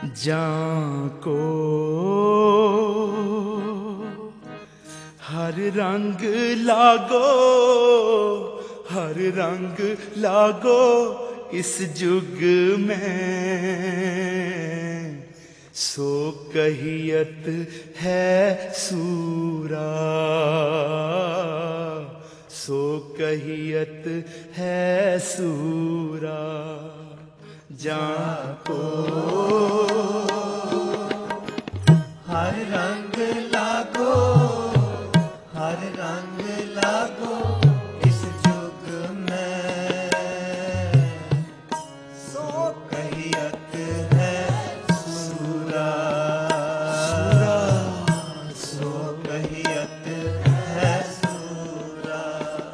जाको हर रंग लागो, हर रंग लागो इस जुग में। सो कहियत है सूरा, सो कहियत है सूरा। जाको हर रंग लागो, हर रंग लागो इस जुग में। सो कहियत है सूरा, सो कहियत है सूरा।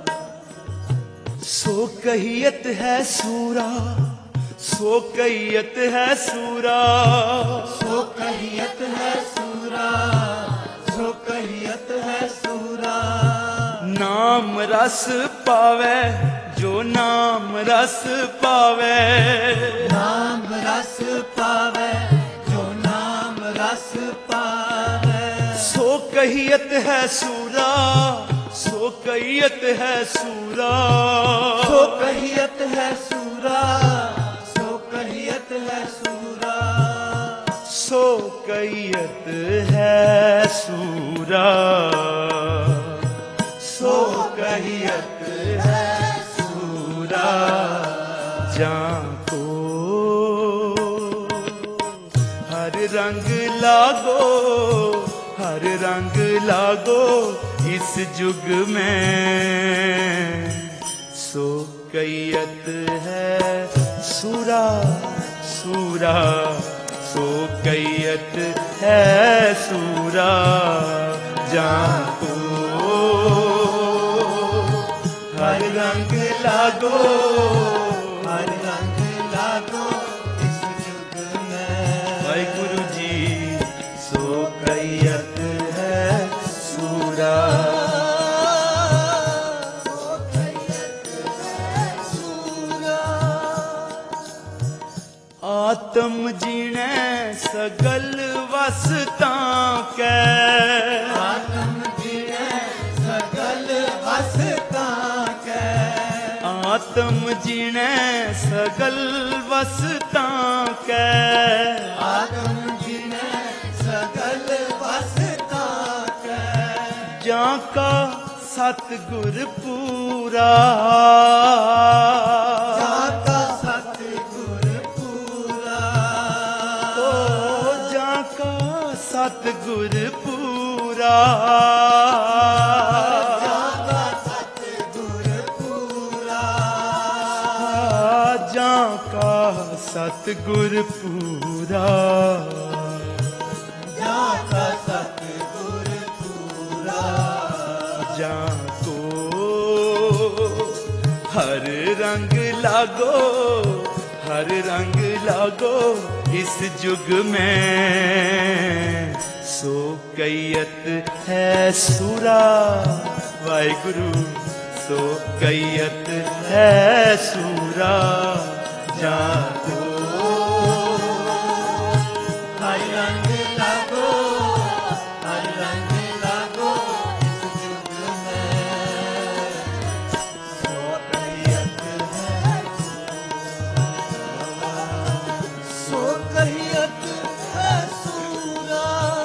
सो कहियत है सूरा, सो कहियत है सूरा। सो कहियत है सूरा, सो कहियत है सूरा। नाम रस पावे जो नाम रस पावे, नाम रस पावे जो नाम रस पावे। सो कहियत है सूरा, सो कहियत है सूरा। सो कहियत है सूरा, सो कहियत है सूरा। सो कहियत है सूरा, सो कहियत है सूरा। जाको हर रंग लागो, हर रंग लागो इस जुग में। सो कहियत है सूरा, सूरा। सो कहियत है सूरा। जाको हर रंग लागो, हर रंग लागो इस जुग में। वाहिगुरु जी सो कहियत है सूरा। आत्म जीने सगल वसतां कै, आत्म जीने सगल वसतां कै। आत्म जीने सगल वसतां कै। आत्म जीने सगल वसतां कै। जाका सतगुर पूरा, जाका सतगुर पूरा। ओ जाका सतगुर पूरा। जाका सतगुर पूरा। जाका सतगुर पूरा। जाका सतगुर पूरा। जाको हर रंग लागो, हर रंग लागो इस जुग में। सो कहियत है सूरा, वाहिगुरु सो कहियत है सूरा। जाको हर रंग लागो, हर रंग लागो इस जुग में। सो कहियत है सूरा, सो कहियत है सूरा।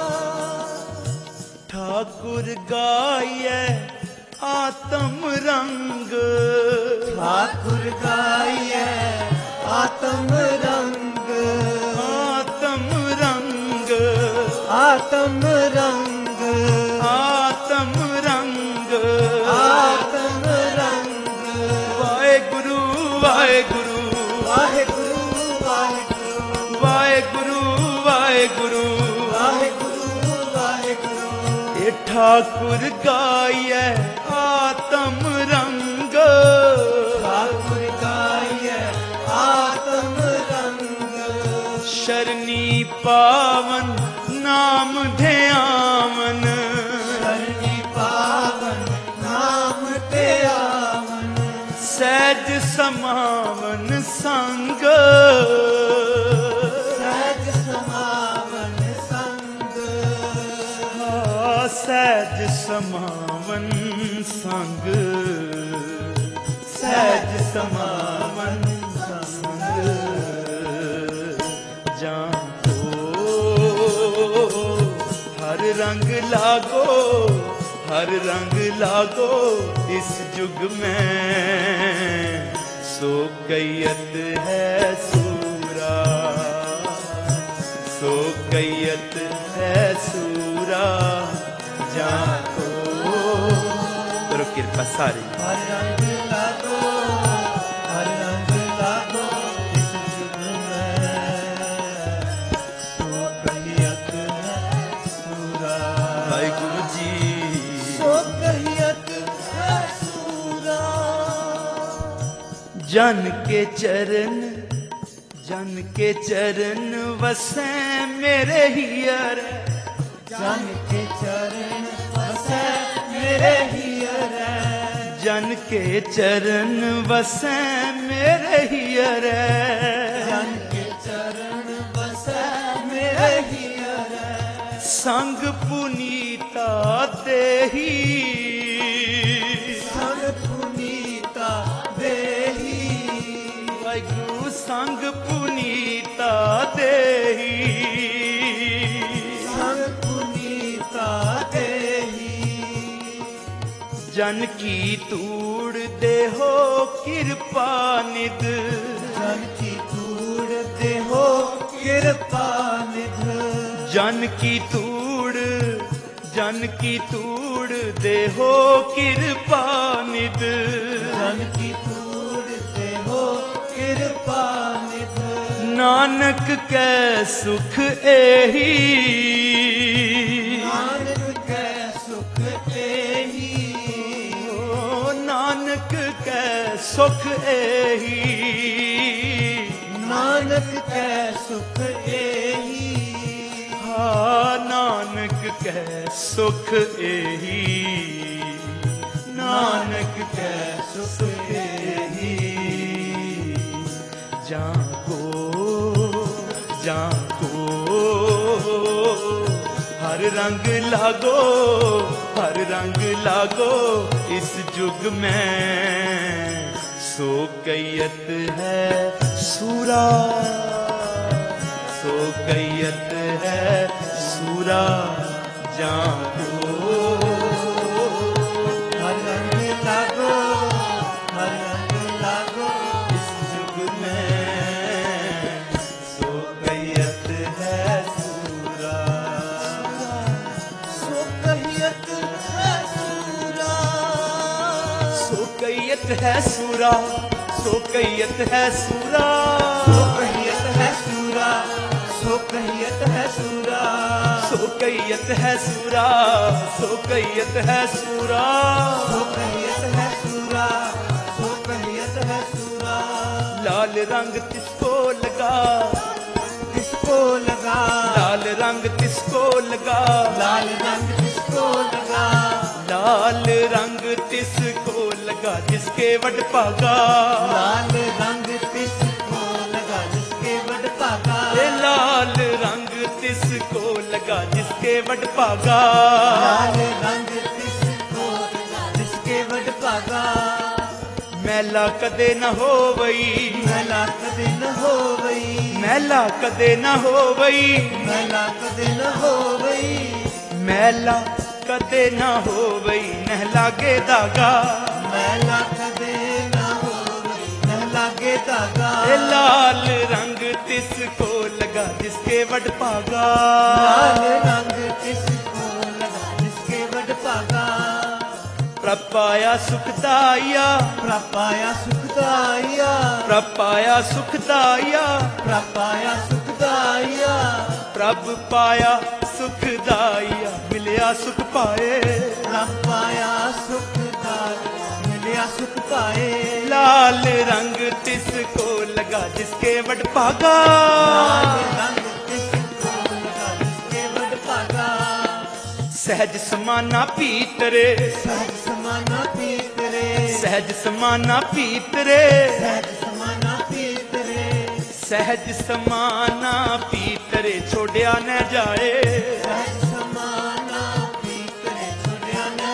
ठाकुर गाये आत्म रंग, ठाकुर गाये आत्म रंग। आत्म रंग, आत्म रंग। आत्म रंग, आत्म रंग। वाहेगुरु वाहेगुरु, वाहेगुरु वाहेगुरु, वाहेगुरु वाहेगुरु। वाहेगुरु वाहेगुरु। ये ठाकुर गाये आत्म रंग, ठाकुर गाये आत्म रंग। शरणी पावन नाम ध्यावन, शरणी पावन नाम ध्यावन। सहज समावन संग, सहज समा ਸਮਾਵਨ ਸੰਗ, ਸਹਿਜ ਸਮਾਵਨ ਸੰਗ, ਜਾਂ ਕੋ ਹਰ ਰੰਗ ਲਾਗੋ, हर रंग लागो इस जुग में, सो कैयत है सूरा, सो कैयत है सूरा, जाको करो कृपा सारी। हर रंग लागो, हर रंग लागो इस जुग में, सो कैयत है सूरा। वाहिगुरु जी जन के चरण, जन के चरण वसै मेरे हियर, जन के चरण वसै मेरे हियर, जन के चरण वसै मेरे हियर, जन के चरण वसै मेरे हियर, संग पुनीता देही, संग पुनीता देही, वाहिगुरु संग पुनीता देही, संग पुनीता देही, जन की तूड़ देहो कृपा निध, जन की तूड़ देहो कृपा निध, जन की तूड़, जन की तूड़ देहो कृपा निध, जन की तूड़ देहो कृपा निध, नानक कै सुख एही, नानक कै सुख एही, ओ नानक कै सुख एही, नानक कै सुख एही, नानक कै सुख एही, नानक कै सुख एही, जाको जाको हर रंग लागो, हर रंग लागो इस जुग में, सो कैयत है सूरा, सो कैयत है सूरा, जाको हर रंग लागो, हर रंग लागो इस जुग में, सो कैयत है सूरा, सो कैयत है सूरा, सो कैयत है सूरा, सो कैयत है सूरा, सो कैयत है सूरा, सो कैयत है सूरा, सो कैयत है सूरा, सो कैयत है सूरा, सो कैयत है सूरा, सो कैयत है सूरा, लाल रंग तिसको लगा, किसको लगा, लाल रंग तिसको लगा, लाल रंग किसको लगा, लाल रंग तिसको लगा जिसके वड भागा, लाल रंग किसको लगा जिसके वड भागा, ए लाल रंग तिसको लगा जिसके वड भागा, लाल रंग किसको लगा जिसके वड भागा, मैला कदे न होवई, मैला कदे न होवई, मैला कदे न होवई, मैला कदे न होवई, मैला कदे न होवई, न लागे दागा, मैला कदे न होवई, न लागे धागा, ए लाल रंग तिसको लगा जिसके वड भागा, लाल रंग किसको लगा जिसके वड भागा, प्रभ पाया सुखदाया, प्रभ पाया सुखदाया, प्रभ पाया सुखदाया, प्रभ पाया सुखदाया, प्रभ पाया सुखदाया, मिलिया सुख पाए, प्रभ पाया सुखदाया, मिलिया सुख पाए, लाल रंग तिसको लगा जिसके वड भागा, लाल रंग किसको लगा जिसके वड भागा, सहज समाना पीतरे, सहज समाना पीतरे, सहज समाना पीतरे, सहज समाना पीतरे, सहज समाना पीतरे छोड़िया न जाए, सहज समाना पीतरे छोड़िया न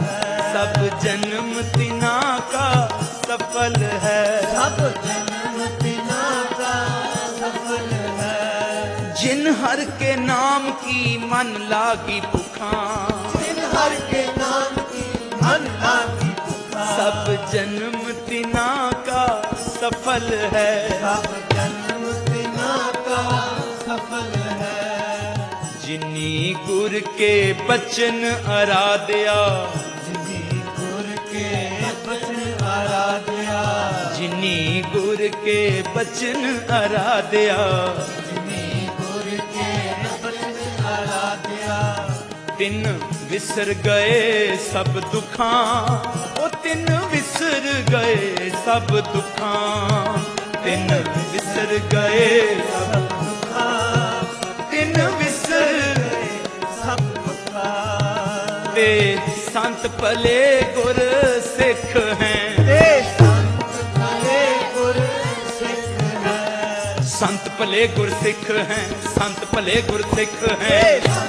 जन्म तिना का सफल है, सब जन्म तिना का सफल है। जिन हर के नाम की मन लागी पुखान, जिन हर के नाम की मन लागी पुकार, सब जन्म तिना का सफल है, सब जन्म तिना का सफल है। जिनी गुर के बचन आराध्या, जिनी गुर के बचन आराध्या, जिनी गुर के बचन आराध्या, जिनी गुर के बचन आराध्या। तिन विसर गए सब दुखां, ओ तिन विसर गए सब दुखां, तिन विसर गए सब दुखां, तिन विसर सब दुखां। ते संत भले गुर सिख हैं, ते संत भले गुर सिख हैं, संत भले गुर सिख हैं, संत भले गुर सिख ते हैं,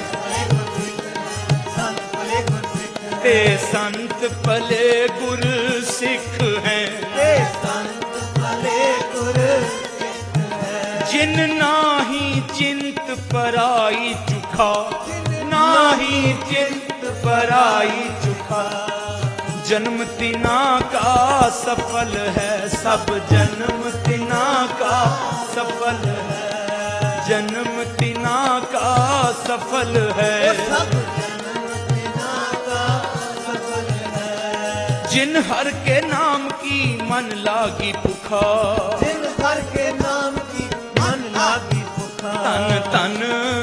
संत भले गुर सिख हैं, ते संत भले गुर सिख हैं, ते संत भले गुर सिख हैं। जिन नाही चिंत पराई चुखा, नाही चिंत पराई चुखा, जन्म तिना का सफल है, सब जन्म तिना का सफल है, जन्म तिना का सफल है, सब जन्म तिना का सफल है। जिन हर के नाम की मन लागी पुकार, जिन हर के नाम की मन लागी पुकार, तन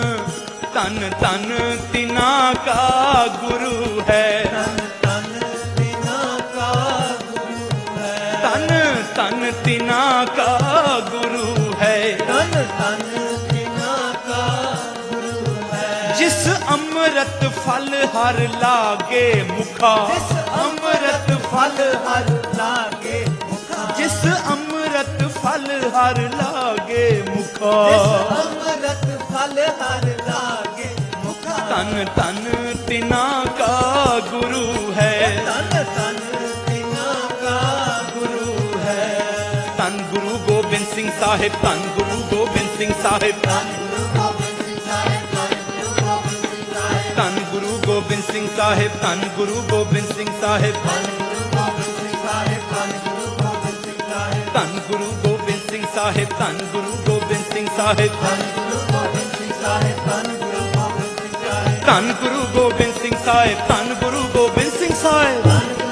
तन तन तन तिना का गुरु है, तन तन तिना का गुरु है, तन तन तिना का गुरु है, तन तन तिना का गुरु है। जिस अमृत फल हर लागे मुखा, जिस अमृत फल हर लागे मुखा, जिस अमृत फल हर लागे मुखा, जिस अमृत फल हर लागे मुखा, तन तन तिना का गुरु है, तन तन तिना का गुरु है। तन गुरु गोबिंद सिंह साहिब, तन गुरु गोबिंद सिंह साहिब, धन गुरु गोबिंद सिंह साहिब, धन गुरु गोबिंद सिंह साहिब, तन गुरु गोबिंद सिंह साहिब, तन गुरु गोबिंद सिंह साहिब, धन गुरु गोबिंद सिंह साहिब, तन गुरु गोबिंद सिंह साहिब, धन गुरु गोबिंद सिंह साहिब, धन गुरु गोबिंद सिंह साहिब,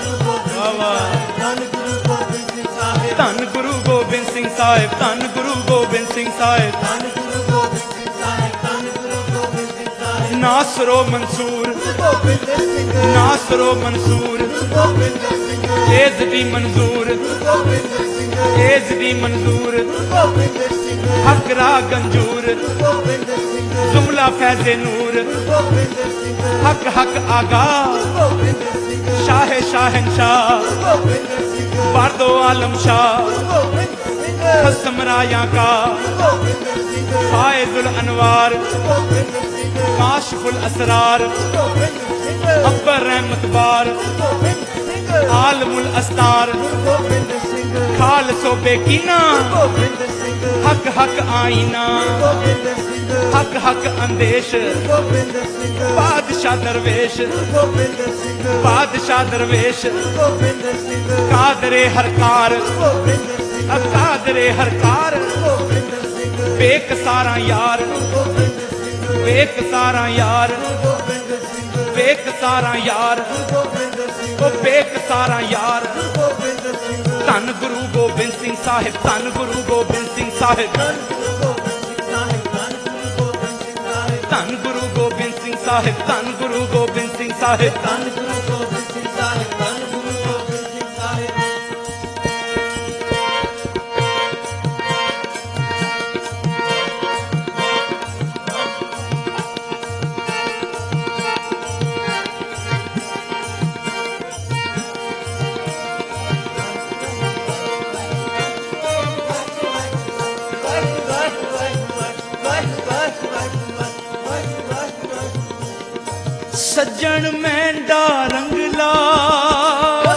तन गुरु गोबिंद सिंह साहिब, धन गुरु गोबिंद सिंह साहिब, तन गुरु गोबिंद सिंह साहिब, धन गुरु गोबिंद सिंह साहिब, तन गुरु गोबिंद सिंह साहिब, धन गुरु गोबिंद सिंह साहिब। नासरो मंसूर, गोबिंद सिंह, नासरो मंसूर, गोबिंद सिंह, एज दी मंजूर, गोबिंद सिंह, एज दी मंजूर, गोबिंद सिंह, हक रा गंजूर, गोबिंद सिंह, जुमला फैज़े नूर, गोबिंद सिंह, हक हक आगा, गोबिंद सिंह, शाह शाहनशाह, गोबिंद सिंह, बारदो आलम शाह, गोबिंद सिंह, खसम राया का, गोबिंद सिंह, फायजुल अनवार, गोबिंद सिंह, काशिफुल असरार, गोबिंद सिंह, अकबर रहमत बार, गोबिंद सिंह, आलमुल अस्तार, गोबिंद सिंह, खाल सोबे कीना, गोबिंद सिंह, हक हक आईना, गोबिंद सिंह, हक हक अंदेश, गोबिंद सिंह, बादशाह दरवेश, गोबिंद सिंह, बादशाह दरवेश, गोबिंद सिंह, कादरे हरकार, गोबिंद सिंह, कादरे हरकार, गोबिंद सिंह, बेक सारा यार, गोबिंद सिंह, बेक सारा यार, गोबिंद सिंह, बेक सारा यार, गोबिंद सिंह, ओ बेक सारा यार, गोबिंद सिंह, धन गुरु गोबिंद सिंह साहिब, धन गुरु गोबिंद सिंह साहिब, धन गुरु गोबिंद सिंह साहिब, धन गुरु गोबिंद सिंह साहिब, धन गुरु गोबिंद सिंह साहिब, धन गुरु गोबिंद सिंह साहिब, धन गुरु गोबिंद सिंह साहिब, धन गुरु गोबिंद सिंह साहिब। सज्जन मैंडा रंगला,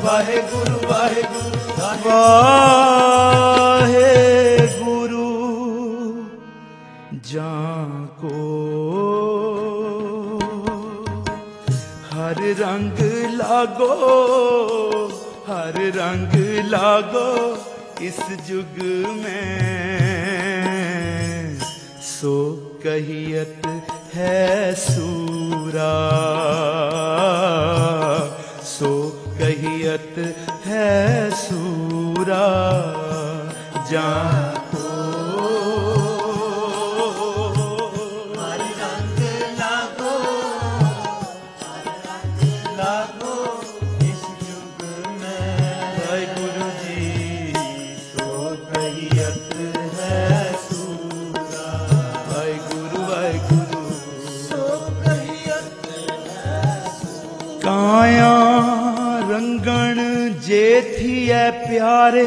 वाहेगुरु वाहेगुरु वाहेगुरु जाको हर रंग लागो, हर रंग लागो इस जुग में, सो कहियत है सूरा, सो कहियत है सूरा जाको हर रंग लागो, हर रंग लागो इस जुग में। वाहिगुरु जी सो कहियत है सूरा, वाहिगुरु वाहिगुरु सो कहियत है सूरा। काया रंगण जेथी है प्यारे,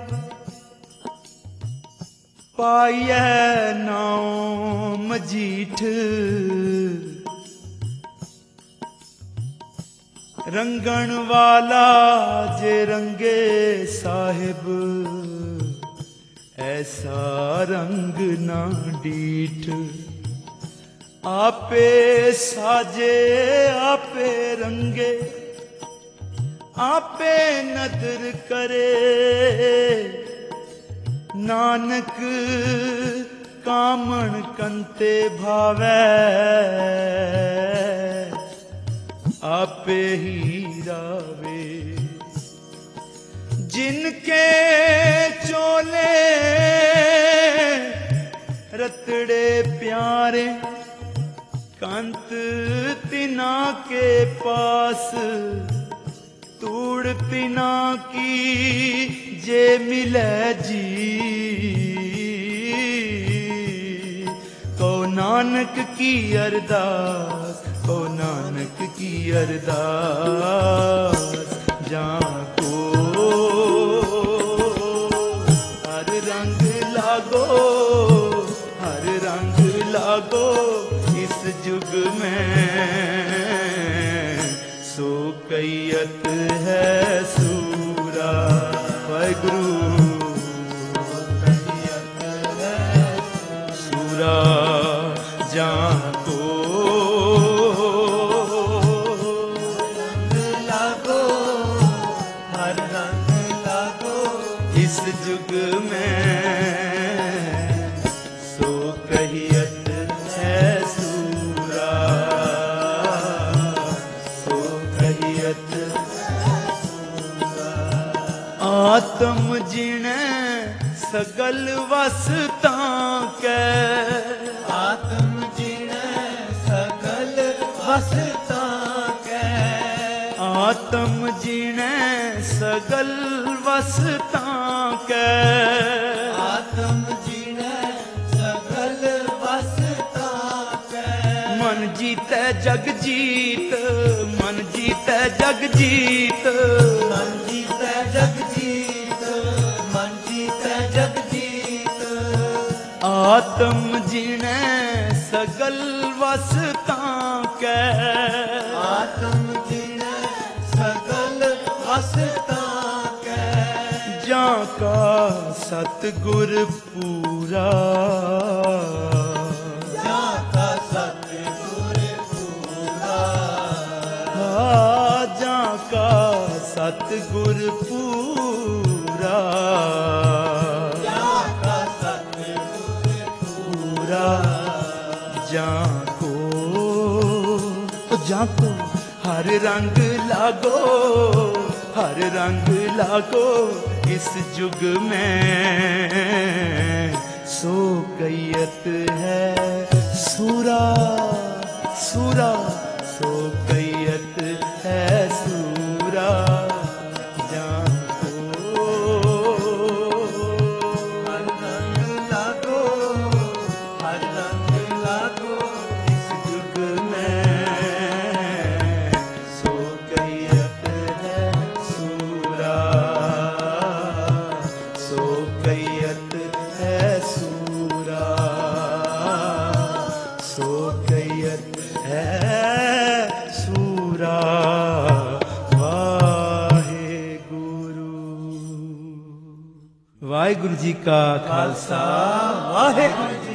पाइए नाम मजीठ, रंगण वाला जे रंगे साहिब, ऐसा रंग ना डीठ। आपे साजे आपे रंगे, आपे नदर करे, नानक कामण कंते भावै, आपे ही रावे। जिनके चोले रतड़े प्यारे, कंत तिना के पास, तूड़ तिना की जे मिले जी। को नानक की अरदास, को नानक की अरदास, जाको हर रंग लागो, हर रंग लागो इस जुग में, सो कैयत है सूरा। वाहिगुरु कैयत है सूरा जाको रंग लागो, हर रंग लागो इस जुग में, सो कैयत है सूरा, सो कैयत आत्म जिणे सगल वसता कै, आत्म जिणे सकल वसता कै, आत्म जिणे सगल वसता कै, आत्म जिणे सकल वसता कै। मन जीतै जग जीत, मन जीतै जग जीत, मन जीतै जग जीत, मन जीतै जग जीत। आत्म जिणे सगल वसता कै, आत्म जिणे सकल वसता कै। जाका सतगुर पूरा, जाका सतगुर पूरा, जाका सतगुर पूरा, जाका सतगुर पूरा जाको, जाको हर रंग लागो, हर रंग लागो इस जुग में, सो कैयत है सूरा, सूरा सो कैयत है सूरा जाको। हर रंग लागो, हर रंग लागो इस जुग में, सो कैयत है सूरा, सो कैयत है सूरा, सो कैयत है ਵਾਹਿਗੁਰੂ ਜੀ ਕਾ ਖਾਲਸਾ, ਵਾਹਿਗੁਰੂ ਜੀ